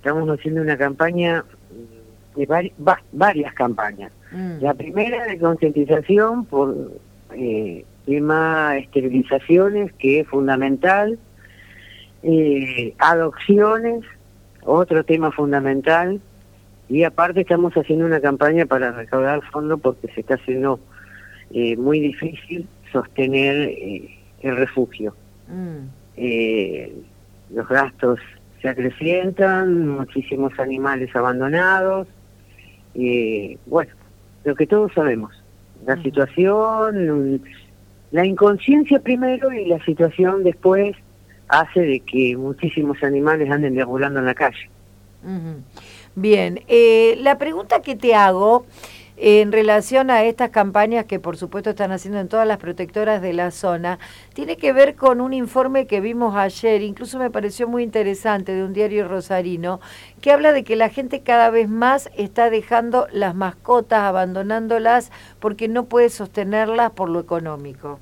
estamos haciendo una campaña, de varias campañas. La primera de concientización por tema esterilizaciones, que es fundamental, adopciones, otro tema fundamental, y aparte estamos haciendo una campaña para recaudar fondos porque se está haciendo muy difícil sostener el refugio. Los gastos se acrecientan, muchísimos animales abandonados, bueno, lo que todos sabemos, la situación, la inconsciencia primero y la situación después hace de que muchísimos animales anden deambulando en la calle. Bien, la pregunta que te hago en relación a estas campañas que por supuesto están haciendo en todas las protectoras de la zona, tiene que ver con un informe que vimos ayer, incluso me pareció muy interesante, de un diario rosarino, que habla de que la gente cada vez más está dejando las mascotas, abandonándolas porque no puede sostenerlas por lo económico.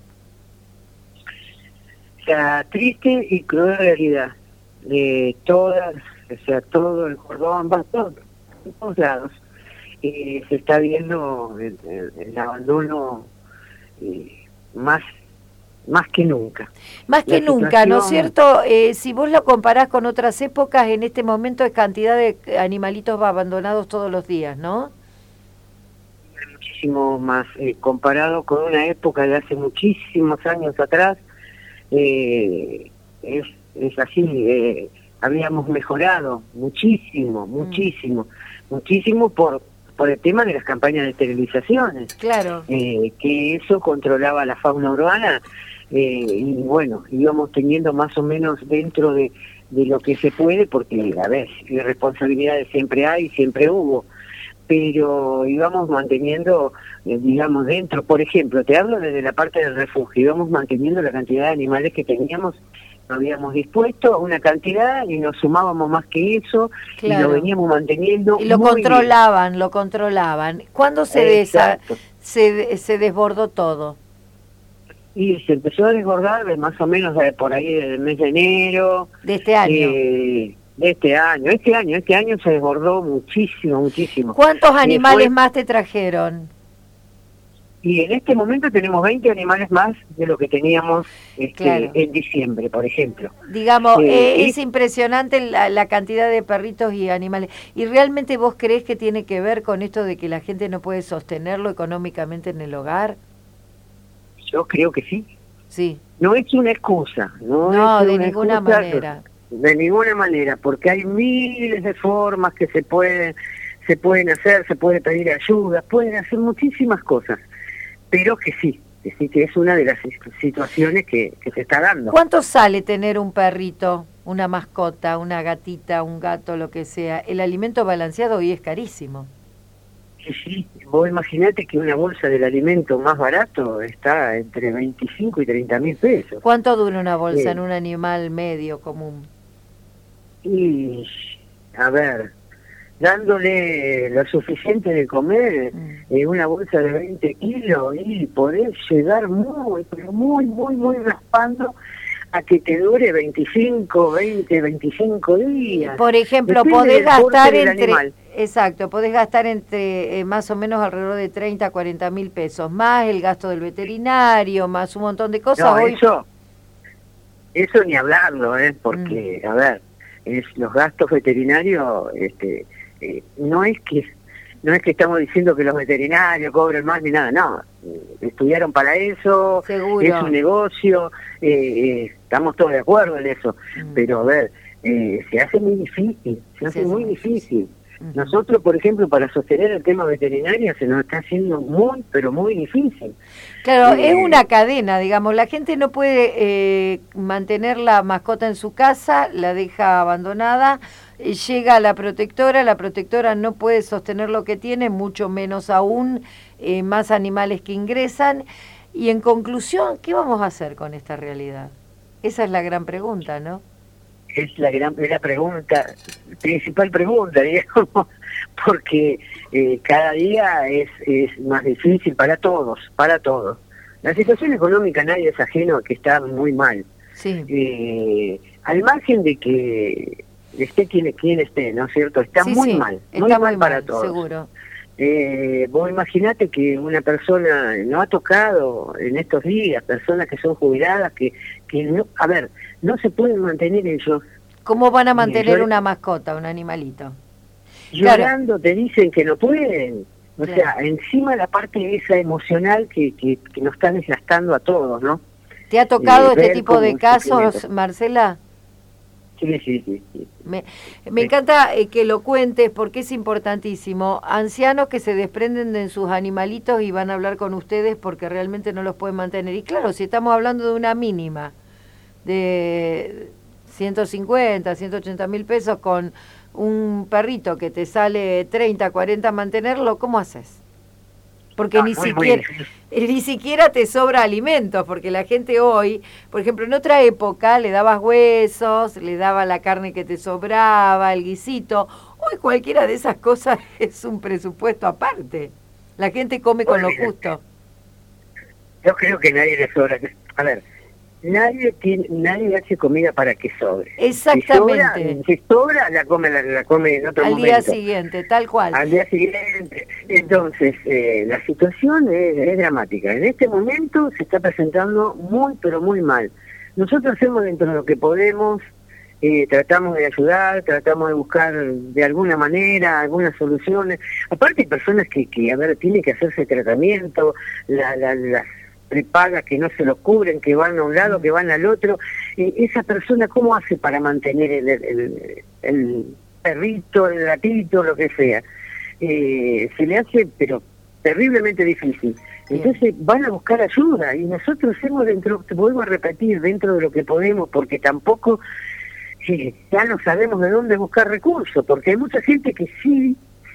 La triste y cruel realidad de todas, o sea, todo el cordón, va todo, en todos lados. Se está viendo el abandono más que nunca. Más que nunca, ¿no es cierto? Si vos lo comparás con otras épocas, en este momento es cantidad de animalitos abandonados todos los días, ¿no? Muchísimo más, comparado con una época de hace muchísimos años atrás, es así, habíamos mejorado muchísimo por el tema de las campañas de esterilizaciones. Claro. Que eso controlaba la fauna urbana, y bueno, íbamos teniendo más o menos dentro de lo que se puede, porque, a ver, irresponsabilidades siempre hay, siempre hubo, pero íbamos manteniendo, digamos, dentro, por ejemplo, te hablo desde la parte del refugio, íbamos manteniendo la cantidad de animales que teníamos, lo habíamos dispuesto a una cantidad y nos sumábamos más que eso, claro, y lo veníamos manteniendo. Y lo controlaban, lo controlaban. ¿Cuándo se desbordó todo? Y se empezó a desbordar más o menos por ahí del mes de enero. ¿De este año? Este año se desbordó muchísimo. ¿Cuántos animales más te trajeron? Y en este momento tenemos 20 animales más de lo que teníamos claro, en diciembre, por ejemplo. Digamos, es impresionante la cantidad de perritos y animales. ¿Y realmente vos creés que tiene que ver con esto de que la gente no puede sostenerlo económicamente en el hogar? Yo creo que sí. Sí. No es una excusa. No, de ninguna manera. De ninguna manera, porque hay miles de formas que se pueden hacer, se puede pedir ayuda, pueden hacer muchísimas cosas, pero que sí, que es una de las situaciones que se está dando. ¿Cuánto sale tener un perrito, una mascota, una gatita, un gato, lo que sea? El alimento balanceado hoy es carísimo. Sí, vos imaginate que una bolsa del alimento más barato está entre 25 y 30 mil pesos. ¿Cuánto dura una bolsa en un animal medio común? Y, a ver, dándole lo suficiente de comer, una bolsa de 20 kilos, y podés llegar muy raspando a que te dure 25 días. Por ejemplo, podés gastar podés gastar entre más o menos alrededor de 30 a 40 mil pesos, más el gasto del veterinario, más un montón de cosas. No, eso ni hablarlo, porque, a ver, los gastos veterinarios, no es que estamos diciendo que los veterinarios cobren más ni nada, no, estudiaron para eso. Seguro. Es un negocio, estamos todos de acuerdo en eso, pero a ver, se hace muy difícil. Nosotros, por ejemplo, para sostener el tema veterinario se nos está haciendo muy difícil. Claro, es una cadena, digamos, la gente no puede mantener la mascota en su casa, la deja abandonada, llega a la protectora no puede sostener lo que tiene, mucho menos aún, más animales que ingresan, y en conclusión, ¿qué vamos a hacer con esta realidad? Esa es la gran pregunta, ¿no? Es la principal pregunta, digamos, porque cada día es más difícil para todos. La situación económica nadie es ajeno a que está muy mal. Sí. Al margen de que esté quien esté, ¿no es cierto? Está Sí, muy sí, mal, está muy mal para todos. seguro. Vos imaginate que una persona no ha tocado en estos días, personas que son jubiladas, que no, a ver, no se pueden mantener ellos. ¿Cómo van a mantener una mascota, un animalito? Llorando, claro. Te dicen que no pueden. O claro. sea, encima la parte esa emocional que nos está desgastando a todos, ¿no? ¿Te ha tocado este tipo de casos, Marcela? Sí. Me encanta que lo cuentes porque es importantísimo. Ancianos que se desprenden de sus animalitos y van a hablar con ustedes porque realmente no los pueden mantener. Y claro, si estamos hablando de una mínima de 150, 180 mil pesos con un perrito que te sale 30, 40 mantenerlo, ¿cómo haces? Porque ni siquiera te sobra alimentos, porque la gente hoy, por ejemplo, en otra época le dabas huesos, le daba la carne que te sobraba, el guisito. Hoy cualquiera de esas cosas es un presupuesto aparte. La gente come con lo justo. Yo creo que nadie le sobra. A ver, nadie hace comida para que sobre. Exactamente. Si sobra la come en otro momento. Al día siguiente, tal cual. Al día siguiente. Entonces, la situación es dramática. En este momento se está presentando muy, pero muy mal. Nosotros hacemos dentro de lo que podemos, tratamos de ayudar, tratamos de buscar de alguna manera algunas soluciones. Aparte hay personas que a ver, tienen que hacerse tratamiento, las prepagas que no se lo cubren, que van a un lado, que van al otro. Esa persona, ¿cómo hace para mantener el perrito, el gatito, lo que sea? Se le hace, pero terriblemente difícil. Entonces van a buscar ayuda y nosotros hacemos dentro, te vuelvo a repetir, dentro de lo que podemos, porque tampoco ya no sabemos de dónde buscar recursos, porque hay mucha gente que sí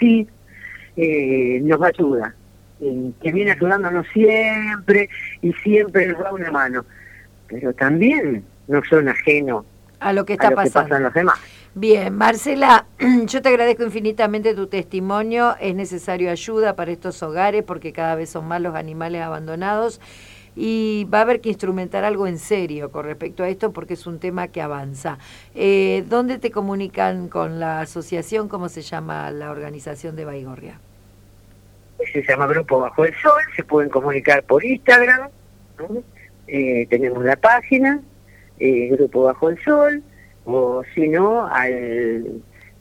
nos ayuda. Que viene ayudándonos siempre y siempre nos da una mano, pero también no son ajenos a lo que está pasando. Que pasan los demás. Bien, Marcela, yo te agradezco infinitamente tu testimonio. Es necesario ayuda para estos hogares porque cada vez son más los animales abandonados y va a haber que instrumentar algo en serio con respecto a esto porque es un tema que avanza. ¿Dónde te comunican con la asociación? ¿Cómo se llama la organización de Baigorria? Se llama Grupo Bajo el Sol, se pueden comunicar por Instagram, ¿no? Tenemos la página, Grupo Bajo el Sol, o si no, al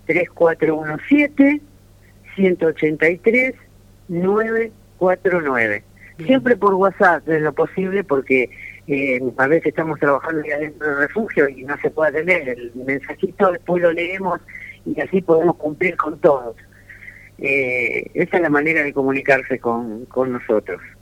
3417-183-949. Siempre por WhatsApp, es lo posible, porque a veces estamos trabajando ya dentro del refugio y no se puede atender el mensajito, después lo leemos y así podemos cumplir con todos. Esa es la manera de comunicarse con nosotros.